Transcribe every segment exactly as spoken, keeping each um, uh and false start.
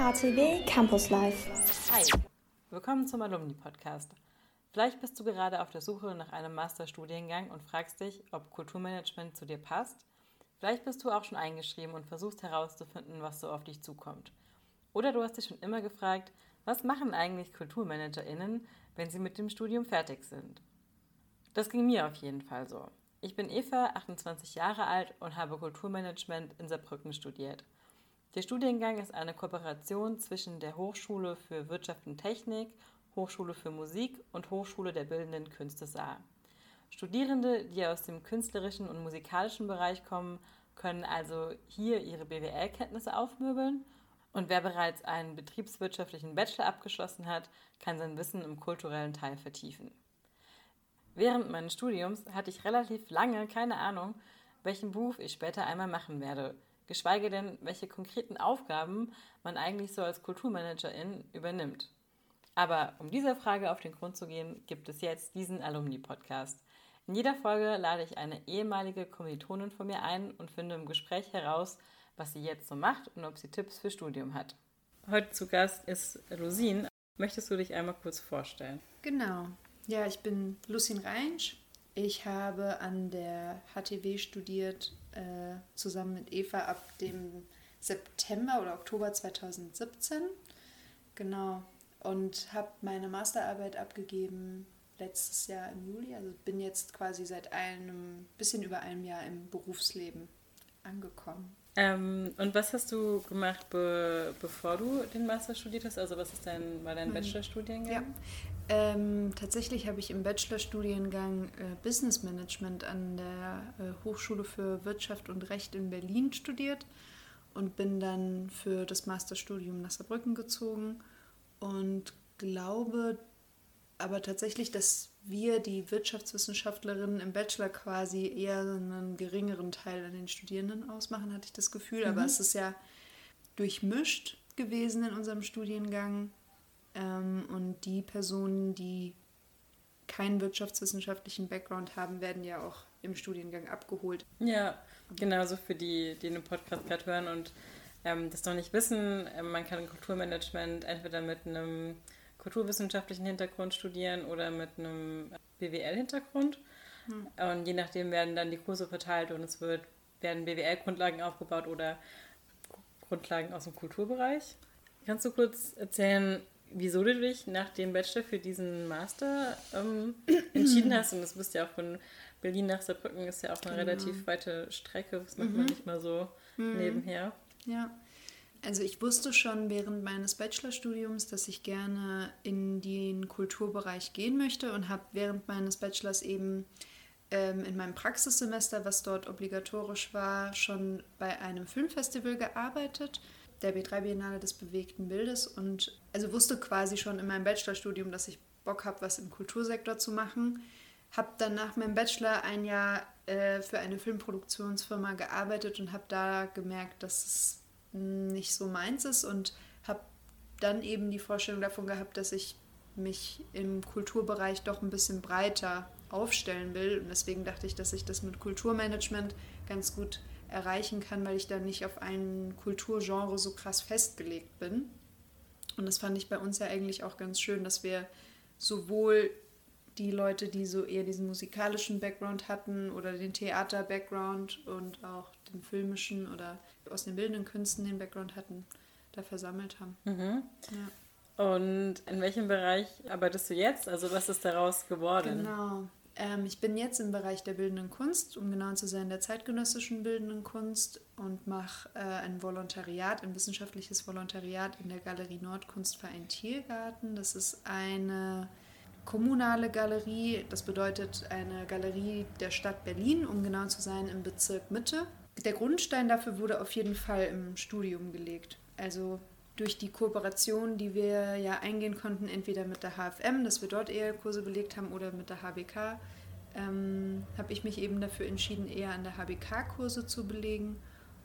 H T W Campus Live. Hi, willkommen zum Alumni-Podcast. Vielleicht bist du gerade auf der Suche nach einem Masterstudiengang und fragst dich, ob Kulturmanagement zu dir passt. Vielleicht bist du auch schon eingeschrieben und versuchst herauszufinden, was so auf dich zukommt. Oder du hast dich schon immer gefragt, was machen eigentlich KulturmanagerInnen, wenn sie mit dem Studium fertig sind? Das ging mir auf jeden Fall so. Ich bin Eva, achtundzwanzig Jahre alt und habe Kulturmanagement in Saarbrücken studiert. Der Studiengang ist eine Kooperation zwischen der Hochschule für Wirtschaft und Technik, Hochschule für Musik und Hochschule der Bildenden Künste Saar. Studierende, die aus dem künstlerischen und musikalischen Bereich kommen, können also hier ihre B W L-Kenntnisse aufmöbeln, und wer bereits einen betriebswirtschaftlichen Bachelor abgeschlossen hat, kann sein Wissen im kulturellen Teil vertiefen. Während meines Studiums hatte ich relativ lange keine Ahnung, welchen Beruf ich später einmal machen werde, geschweige denn, welche konkreten Aufgaben man eigentlich so als Kulturmanagerin übernimmt. Aber um dieser Frage auf den Grund zu gehen, gibt es jetzt diesen Alumni-Podcast. In jeder Folge lade ich eine ehemalige Kommilitonin von mir ein und finde im Gespräch heraus, was sie jetzt so macht und ob sie Tipps für Studium hat. Heute zu Gast ist Lucien. Möchtest du dich einmal kurz vorstellen? Genau. Ja, ich bin Lucien Reinsch. Ich habe an der H T W studiert, äh, zusammen mit Eva ab dem September oder Oktober zweitausendsiebzehn. Genau. Und habe meine Masterarbeit abgegeben letztes Jahr im Juli. Also bin jetzt quasi seit einem, bisschen über einem Jahr im Berufsleben angekommen. Ähm, und was hast du gemacht, be- bevor du den Master studiert hast? Also was ist dein, war dein Hm. Bachelorstudiengang? Ja. Ähm, tatsächlich habe ich im Bachelorstudiengang äh, Business Management an der äh, Hochschule für Wirtschaft und Recht in Berlin studiert und bin dann für das Masterstudium nach Saarbrücken gezogen und glaube aber tatsächlich, dass wir, die Wirtschaftswissenschaftlerinnen im Bachelor, quasi eher einen geringeren Teil an den Studierenden ausmachen, hatte ich das Gefühl. Aber Mhm. es ist ja durchmischt gewesen in unserem Studiengang. Ähm, und die Personen, die keinen wirtschaftswissenschaftlichen Background haben, werden ja auch im Studiengang abgeholt. Ja, genauso für die, die den Podcast gerade hören und ähm, das noch nicht wissen. Ähm, man kann Kulturmanagement entweder mit einem kulturwissenschaftlichen Hintergrund studieren oder mit einem B W L-Hintergrund. Hm. Und je nachdem werden dann die Kurse verteilt und es wird, werden B W L-Grundlagen aufgebaut oder Grundlagen aus dem Kulturbereich. Kannst du kurz erzählen, wieso du dich nach dem Bachelor für diesen Master ähm, entschieden hast? Und das bist ja auch von Berlin nach Saarbrücken, ist ja auch eine genau. relativ weite Strecke. Das macht mhm. man nicht mal so mhm. nebenher. Ja, also ich wusste schon während meines Bachelorstudiums, dass ich gerne in den Kulturbereich gehen möchte und habe während meines Bachelors eben ähm, in meinem Praxissemester, was dort obligatorisch war, schon bei einem Filmfestival gearbeitet, der B drei Biennale des bewegten Bildes, und also wusste quasi schon in meinem Bachelorstudium, dass ich Bock habe, was im Kultursektor zu machen. Habe dann nach meinem Bachelor ein Jahr äh, für eine Filmproduktionsfirma gearbeitet und habe da gemerkt, dass es nicht so meins ist, und habe dann eben die Vorstellung davon gehabt, dass ich mich im Kulturbereich doch ein bisschen breiter aufstellen will, und deswegen dachte ich, dass ich das mit Kulturmanagement ganz gut erreichen kann, weil ich da nicht auf ein Kulturgenre so krass festgelegt bin. Und das fand ich bei uns ja eigentlich auch ganz schön, dass wir sowohl die Leute, die so eher diesen musikalischen Background hatten oder den Theater-Background und auch den filmischen oder aus den bildenden Künsten den Background hatten, da versammelt haben. Mhm. Ja. Und in welchem Bereich arbeitest du jetzt? Also was ist daraus geworden? Genau. Ähm, ich bin jetzt im Bereich der bildenden Kunst, um genau zu sein, der zeitgenössischen bildenden Kunst, und mache äh, ein Volontariat, ein wissenschaftliches Volontariat in der Galerie Nordkunstverein Tiergarten. Das ist eine kommunale Galerie, das bedeutet eine Galerie der Stadt Berlin, um genau zu sein, im Bezirk Mitte. Der Grundstein dafür wurde auf jeden Fall im Studium gelegt. Also durch die Kooperation, die wir ja eingehen konnten, entweder mit der H F M, dass wir dort eher Kurse belegt haben, oder mit der H B K, ähm, habe ich mich eben dafür entschieden, eher an der H B K Kurse zu belegen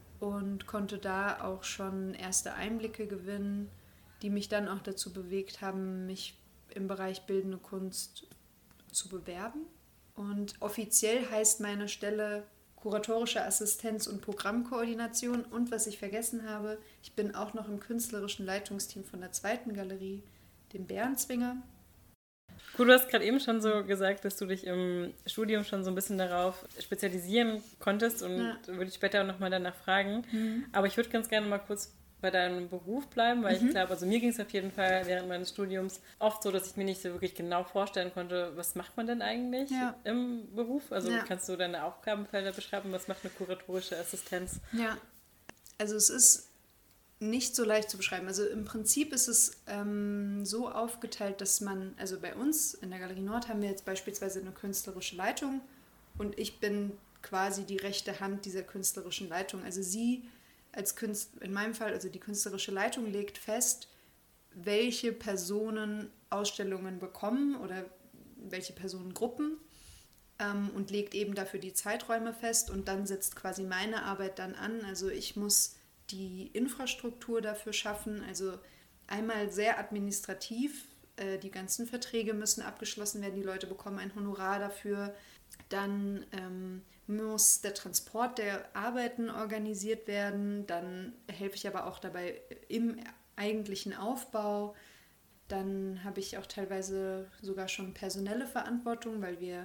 und konnte da auch schon erste Einblicke gewinnen, die mich dann auch dazu bewegt haben, mich im Bereich bildende Kunst zu bewerben. Und offiziell heißt meine Stelle kuratorische Assistenz und Programmkoordination. Und was ich vergessen habe, ich bin auch noch im künstlerischen Leitungsteam von der zweiten Galerie, dem Bärenzwinger. Cool, du hast gerade eben schon so gesagt, dass du dich im Studium schon so ein bisschen darauf spezialisieren konntest und ja. würde ich später auch nochmal danach fragen. Mhm. Aber ich würde ganz gerne mal kurz bei deinem Beruf bleiben, weil mhm. ich glaube, also mir ging es auf jeden Fall während meines Studiums oft so, dass ich mir nicht so wirklich genau vorstellen konnte, was macht man denn eigentlich ja. im Beruf? Also ja. kannst du deine Aufgabenfelder beschreiben, was macht eine kuratorische Assistenz? Ja, also es ist nicht so leicht zu beschreiben. Also im Prinzip ist es ähm, so aufgeteilt, dass man, also bei uns in der Galerie Nord haben wir jetzt beispielsweise eine künstlerische Leitung und ich bin quasi die rechte Hand dieser künstlerischen Leitung. Also sie als Künstler, in meinem Fall, also die künstlerische Leitung legt fest, welche Personen Ausstellungen bekommen oder welche Personengruppen ähm, und legt eben dafür die Zeiträume fest und dann setzt quasi meine Arbeit dann an. Also ich muss die Infrastruktur dafür schaffen, also einmal sehr administrativ, äh, die ganzen Verträge müssen abgeschlossen werden, die Leute bekommen ein Honorar dafür, dann ähm, muss der Transport der Arbeiten organisiert werden, dann helfe ich aber auch dabei im eigentlichen Aufbau, dann habe ich auch teilweise sogar schon personelle Verantwortung, weil wir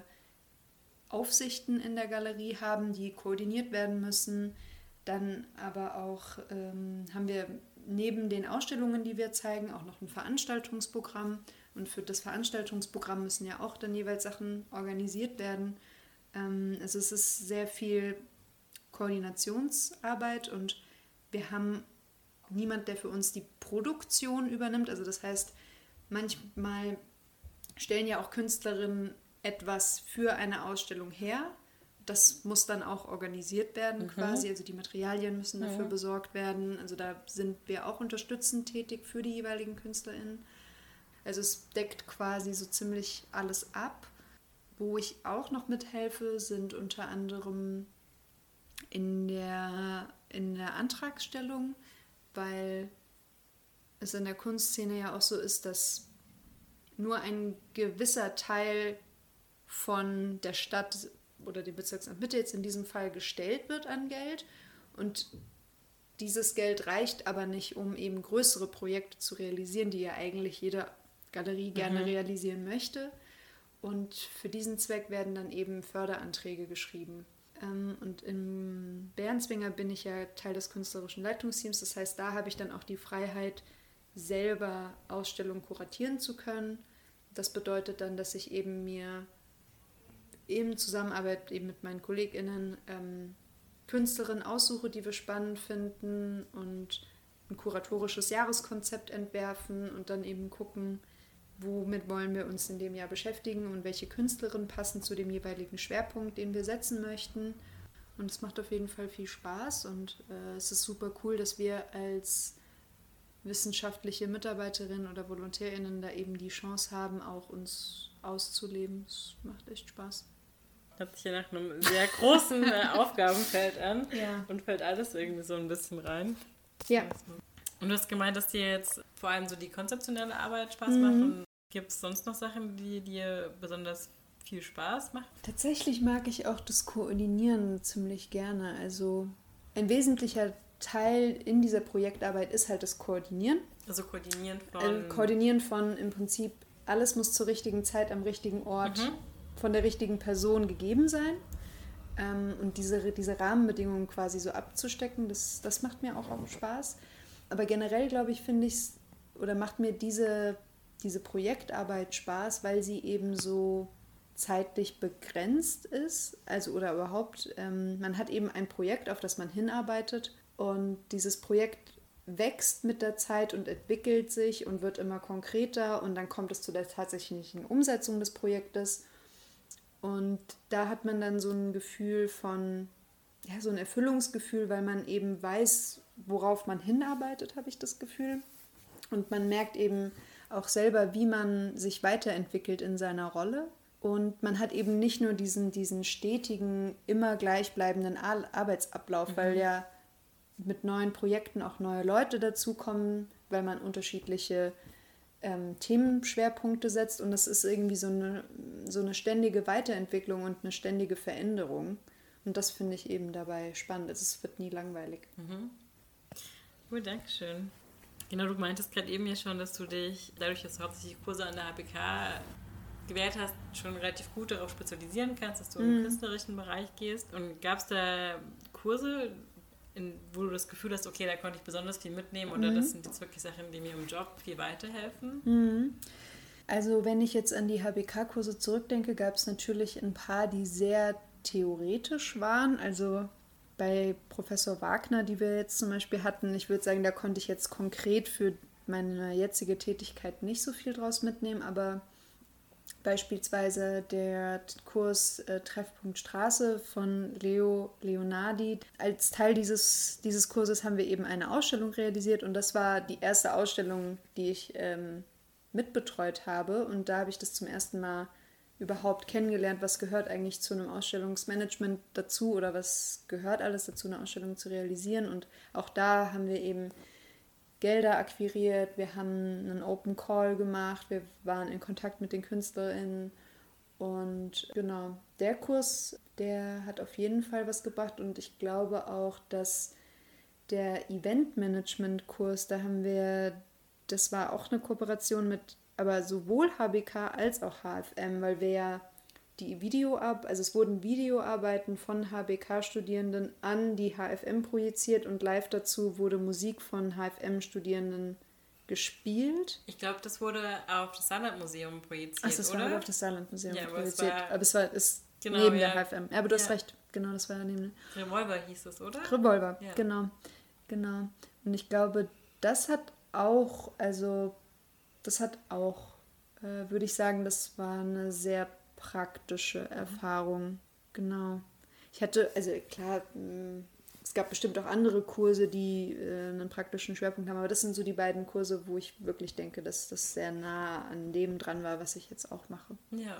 Aufsichten in der Galerie haben, die koordiniert werden müssen. Dann aber auch ähm, haben wir neben den Ausstellungen, die wir zeigen, auch noch ein Veranstaltungsprogramm. Und für das Veranstaltungsprogramm müssen ja auch dann jeweils Sachen organisiert werden. Ähm, also es ist sehr viel Koordinationsarbeit und wir haben niemand, der für uns die Produktion übernimmt. Also das heißt, manchmal stellen ja auch Künstlerinnen etwas für eine Ausstellung her. Das muss dann auch organisiert werden mhm. quasi, also die Materialien müssen dafür ja. besorgt werden. Also da sind wir auch unterstützend tätig für die jeweiligen KünstlerInnen. Also es deckt quasi so ziemlich alles ab. Wo ich auch noch mithelfe, sind unter anderem in der, in der Antragstellung, weil es in der Kunstszene ja auch so ist, dass nur ein gewisser Teil von der Stadt oder dem Bezirksamt Mitte jetzt in diesem Fall gestellt wird an Geld und dieses Geld reicht aber nicht, um eben größere Projekte zu realisieren, die ja eigentlich jede Galerie gerne mhm. realisieren möchte und für diesen Zweck werden dann eben Förderanträge geschrieben. Und im Bärenzwinger bin ich ja Teil des künstlerischen Leitungsteams, das heißt, da habe ich dann auch die Freiheit, selber Ausstellungen kuratieren zu können. Das bedeutet dann, dass ich eben mir in Zusammenarbeit eben mit meinen KollegInnen ähm, Künstlerinnen aussuche, die wir spannend finden und ein kuratorisches Jahreskonzept entwerfen und dann eben gucken, womit wollen wir uns in dem Jahr beschäftigen und welche Künstlerinnen passen zu dem jeweiligen Schwerpunkt, den wir setzen möchten. Und es macht auf jeden Fall viel Spaß und äh, es ist super cool, dass wir als wissenschaftliche Mitarbeiterinnen oder VolontärInnen da eben die Chance haben, auch uns auszuleben. Es macht echt Spaß. Hört sich ja nach einem sehr großen äh, Aufgabenfeld an ja. und fällt alles irgendwie so ein bisschen rein. Ja. Und du hast gemeint, dass dir jetzt vor allem so die konzeptionelle Arbeit Spaß mhm. macht. Und gibt es sonst noch Sachen, die dir besonders viel Spaß machen? Tatsächlich mag ich auch das Koordinieren ziemlich gerne. Also ein wesentlicher Teil in dieser Projektarbeit ist halt das Koordinieren. Also Koordinieren von... Äh, Koordinieren von im Prinzip, alles muss zur richtigen Zeit am richtigen Ort mhm. von der richtigen Person gegeben sein. Ähm, und diese, diese Rahmenbedingungen quasi so abzustecken, das, das macht mir auch, auch Spaß. Aber generell, glaube ich, finde ich es, oder macht mir diese, diese Projektarbeit Spaß, weil sie eben so zeitlich begrenzt ist. Also oder überhaupt, ähm, man hat eben ein Projekt, auf das man hinarbeitet und dieses Projekt wächst mit der Zeit und entwickelt sich und wird immer konkreter und dann kommt es zu der tatsächlichen Umsetzung des Projektes. Und da hat man dann so ein Gefühl von, ja, so ein Erfüllungsgefühl, weil man eben weiß, worauf man hinarbeitet, habe ich das Gefühl. Und man merkt eben auch selber, wie man sich weiterentwickelt in seiner Rolle. Und man hat eben nicht nur diesen, diesen stetigen, immer gleichbleibenden Ar- Arbeitsablauf, mhm. weil ja mit neuen Projekten auch neue Leute dazukommen, weil man unterschiedliche ähm, Themenschwerpunkte setzt. Und das ist irgendwie so eine, so eine ständige Weiterentwicklung und eine ständige Veränderung. Und das finde ich eben dabei spannend. Es wird nie langweilig. Mhm. Gut, danke schön. Genau, du meintest gerade eben ja schon, dass du dich, dadurch, dass du hauptsächlich Kurse an der H B K gewählt hast, schon relativ gut darauf spezialisieren kannst, dass du mhm. im künstlerischen Bereich gehst. Und gab es da Kurse, in, wo du das Gefühl hast, okay, da konnte ich besonders viel mitnehmen oder mhm. das sind jetzt wirklich Sachen, die mir im Job viel weiterhelfen? Mhm. Also wenn ich jetzt an die H B K-Kurse zurückdenke, gab es natürlich ein paar, die sehr theoretisch waren. Also bei Professor Wagner, die wir jetzt zum Beispiel hatten, ich würde sagen, da konnte ich jetzt konkret für meine jetzige Tätigkeit nicht so viel draus mitnehmen, aber beispielsweise der Kurs äh, Treffpunkt Straße von Leo Leonardi. Als Teil dieses, dieses Kurses haben wir eben eine Ausstellung realisiert und das war die erste Ausstellung, die ich ähm, mitbetreut habe und da habe ich das zum ersten Mal überhaupt kennengelernt, was gehört eigentlich zu einem Ausstellungsmanagement dazu oder was gehört alles dazu, eine Ausstellung zu realisieren. Und auch da haben wir eben Gelder akquiriert, wir haben einen Open Call gemacht, wir waren in Kontakt mit den KünstlerInnen und genau, der Kurs, der hat auf jeden Fall was gebracht und ich glaube auch, dass der Eventmanagement-Kurs, da haben wir, das war auch eine Kooperation mit aber sowohl H B K als auch H F M, weil wir ja die Videoarbeiten, also es wurden Videoarbeiten von H B K-Studierenden an die H F M projiziert und live dazu wurde Musik von H F M-Studierenden gespielt. Ich glaube, das wurde auf das Saarlandmuseum projiziert, Ach, das oder? war auf das Saarlandmuseum ja, projiziert. Aber es war, aber es war ist genau, neben ja. der H F M. Ja, aber du ja. hast recht. Genau, das war ja neben der... Revolver hieß es, oder? Revolver, ja. genau. genau. Und ich glaube, das hat auch, also das hat auch, äh, würde ich sagen, das war eine sehr praktische Erfahrung. Genau. Ich hatte, also klar, mh, es gab bestimmt auch andere Kurse, die äh, einen praktischen Schwerpunkt haben, aber das sind so die beiden Kurse, wo ich wirklich denke, dass das sehr nah an dem dran war, was ich jetzt auch mache. Ja.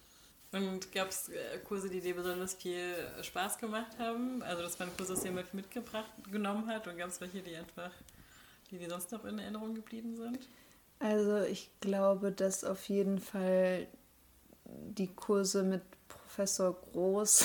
Und gab es äh, Kurse, die dir besonders viel Spaß gemacht haben? Also das waren Kurse, die jemand mitgebracht genommen hat und gab es welche, die einfach, die dir sonst noch in Erinnerung geblieben sind? Also ich glaube, dass auf jeden Fall die Kurse mit Professor Groß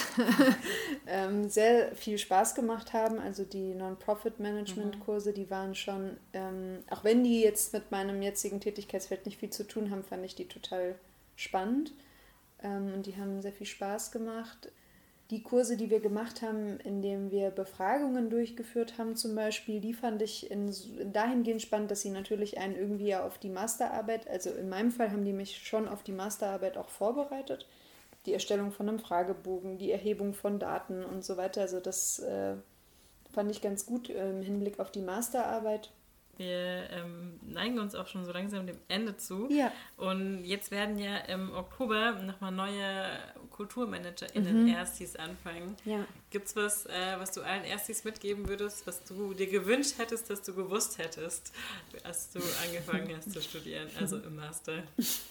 ähm, sehr viel Spaß gemacht haben. Also die Non-Profit-Management-Kurse, die waren schon, ähm, auch wenn die jetzt mit meinem jetzigen Tätigkeitsfeld nicht viel zu tun haben, fand ich die total spannend. Ähm, und die haben sehr viel Spaß gemacht. Die Kurse, die wir gemacht haben, in denen wir Befragungen durchgeführt haben zum Beispiel, die fand ich in, dahingehend spannend, dass sie natürlich einen irgendwie ja auf die Masterarbeit, also in meinem Fall haben die mich schon auf die Masterarbeit auch vorbereitet. Die Erstellung von einem Fragebogen, die Erhebung von Daten und so weiter. Also das äh, fand ich ganz gut äh, im Hinblick auf die Masterarbeit. Wir ähm, neigen uns auch schon so langsam dem Ende zu. Ja. Und jetzt werden ja im Oktober nochmal neue KulturmanagerInnen mhm. Erstis anfangen. Ja. Gibt es was, äh, was du allen Erstis mitgeben würdest, was du dir gewünscht hättest, dass du gewusst hättest, als du angefangen hast zu studieren, also im Master?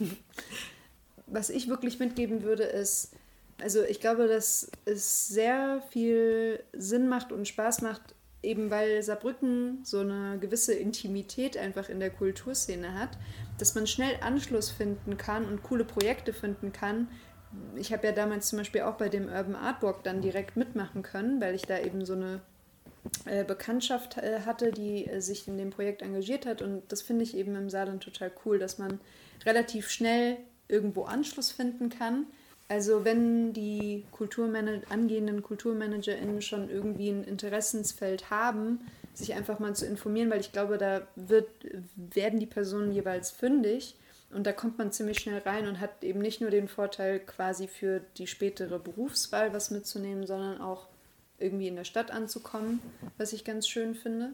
Was ich wirklich mitgeben würde, ist, also ich glaube, dass es sehr viel Sinn macht und Spaß macht, eben weil Saarbrücken so eine gewisse Intimität einfach in der Kulturszene hat, dass man schnell Anschluss finden kann und coole Projekte finden kann. Ich habe ja damals zum Beispiel auch bei dem Urban Art Walk dann direkt mitmachen können, weil ich da eben so eine äh, Bekanntschaft äh, hatte, die äh, sich in dem Projekt engagiert hat. Und das finde ich eben im Saarland total cool, dass man relativ schnell irgendwo Anschluss finden kann. Also wenn die Kulturmanager, angehenden KulturmanagerInnen schon irgendwie ein Interessensfeld haben, sich einfach mal zu informieren, weil ich glaube, da wird, werden die Personen jeweils fündig und da kommt man ziemlich schnell rein und hat eben nicht nur den Vorteil, quasi für die spätere Berufswahl was mitzunehmen, sondern auch irgendwie in der Stadt anzukommen, was ich ganz schön finde.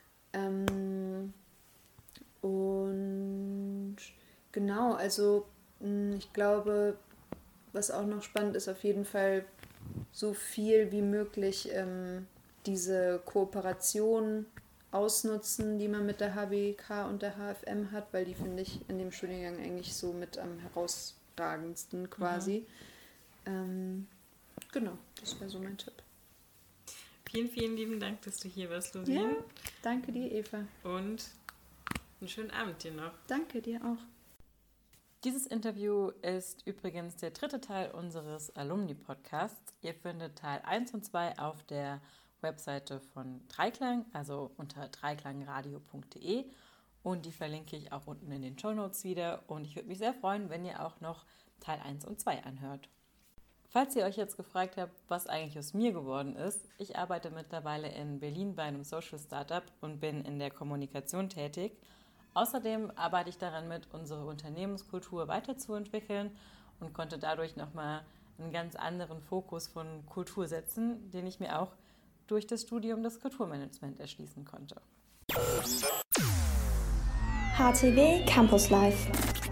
Ähm, und genau, also ich glaube, was auch noch spannend ist, auf jeden Fall so viel wie möglich ähm, diese Kooperation ausnutzen, die man mit der H B K und der H F M hat, weil die finde ich in dem Studiengang eigentlich so mit am herausragendsten quasi. Mhm. Ähm, genau, das wäre so mein Tipp. Vielen, vielen lieben Dank, dass du hier warst, Lovin. Ja, danke dir, Eva. Und einen schönen Abend dir noch. Danke dir auch. Dieses Interview ist übrigens der dritte Teil unseres Alumni-Podcasts. Ihr findet Teil eins und zwei auf der Webseite von Dreiklang, also unter dreiklangradio punkt de, und die verlinke ich auch unten in den Shownotes wieder, und ich würde mich sehr freuen, wenn ihr auch noch Teil eins und zwei anhört. Falls ihr euch jetzt gefragt habt, was eigentlich aus mir geworden ist, ich arbeite mittlerweile in Berlin bei einem Social Startup und bin in der Kommunikation tätig. Außerdem arbeite ich daran mit, unsere Unternehmenskultur weiterzuentwickeln und konnte dadurch nochmal einen ganz anderen Fokus von Kultur setzen, den ich mir auch durch das Studium des Kulturmanagement erschließen konnte. H T W Campus Life.